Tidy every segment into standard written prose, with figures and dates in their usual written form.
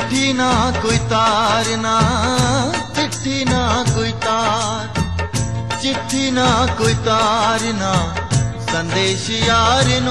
चिट्ठी ना कोई तार ना, चिट्ठी ना कोई तार, चिट्ठी ना कोई तार ना संदेश यार नू,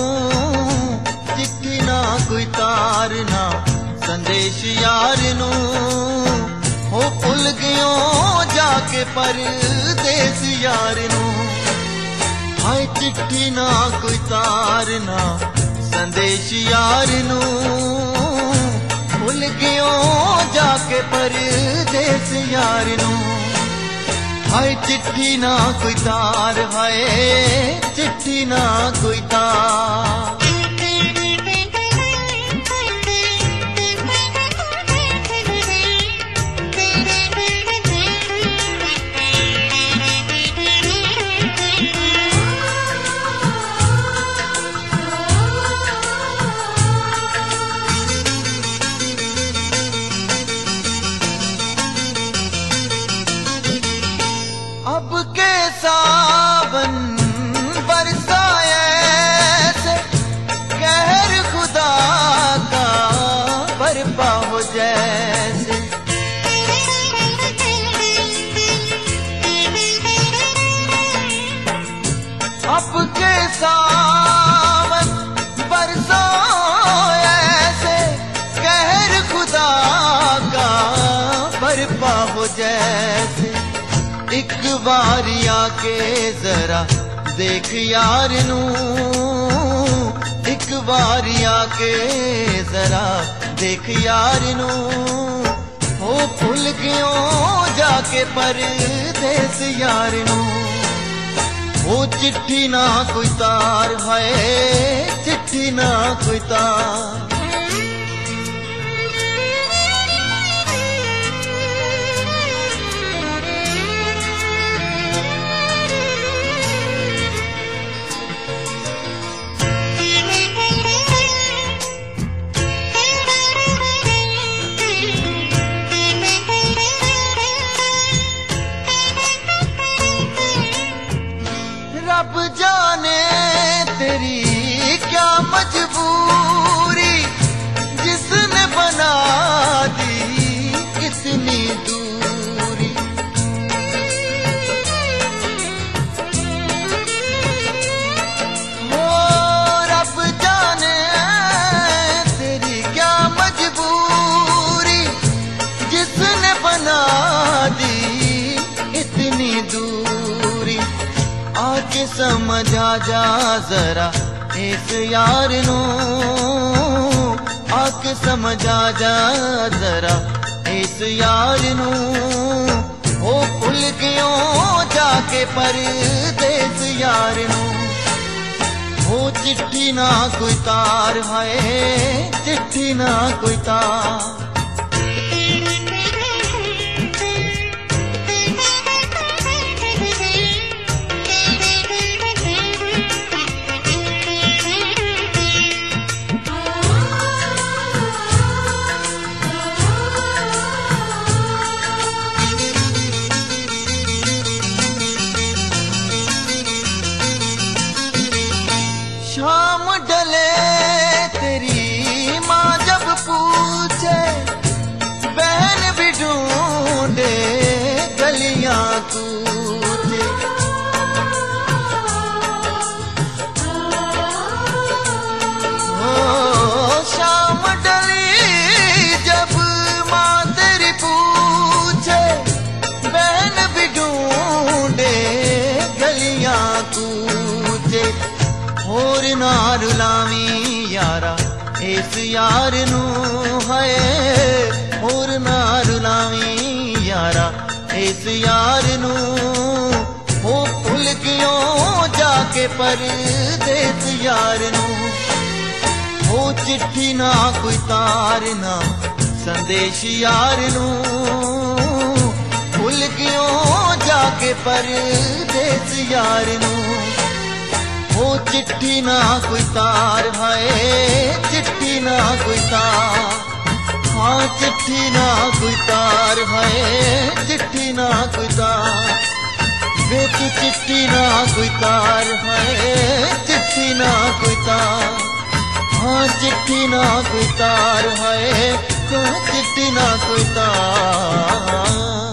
चिट्ठी ना कोई तार ना संदेश यार नू, हो भुल गयो जाके परदेस यार नू। हाय चिट्ठी ना कोई तार ना संदेश यार नू, भुल गयो जाके परदेस यार नू। हाय चिट्ठी ना कोई तार, हाय चिट्ठी ना कोई तार। अब के सावन बरसाए से कहर खुदा का बरपा हो जैसे। अब के सावन बरसाए से कहर खुदा का बरपा हो जैसे। एक बारी आके जरा देख यार नू, एक बारी आके जरा देख यार नू, हो भूल गयो जाके परदेस यार नू। हो चिट्ठी ना कोई तार, है चिट्ठी ना कोई तार। रब जाने तेरी क्या मजबूरी, जिसने बना दी इतनी दूरी। ओ रब जाने तेरी क्या मजबूरी, जिसने बना दी इतनी दूरी। आके समझ आ जा जरा इस यार नू, आके समझ आ जा जरा इस यार नू, हो भूल गयो जाके परदेस यार नू। हो चिट्ठी ना कोई तार, है चिट्ठी ना कोई तार। शाम डले तेरी माँ जब पूछे, बहन भी ढूंढे गलियां कूचे। ओ शाम डली जब माँ तेरी पूछे, बहन भी ढूंढे गलियां कूचे। होर ना रुलावी यारा इस यार नू, है होर ना रुलावी यारा इस यार नू, हो भूल गयो जाके परदेस यार नू। हो चिट्ठी ना कोई तार ना संदेश यार नू, भूल गयो जाके परदेस यार नू। हो चिट्ठी ना कोई तार, है चिट्ठी ना कोई तार। हाँ चिट्ठी ना कोई तार, है चिट्ठी ना कोई तार। वे तू चिट्ठी ना कोई तार, है चिट्ठी ना कोई तार। हाँ चिट्ठी ना कोई तार, है चिट्ठी ना कोई तार।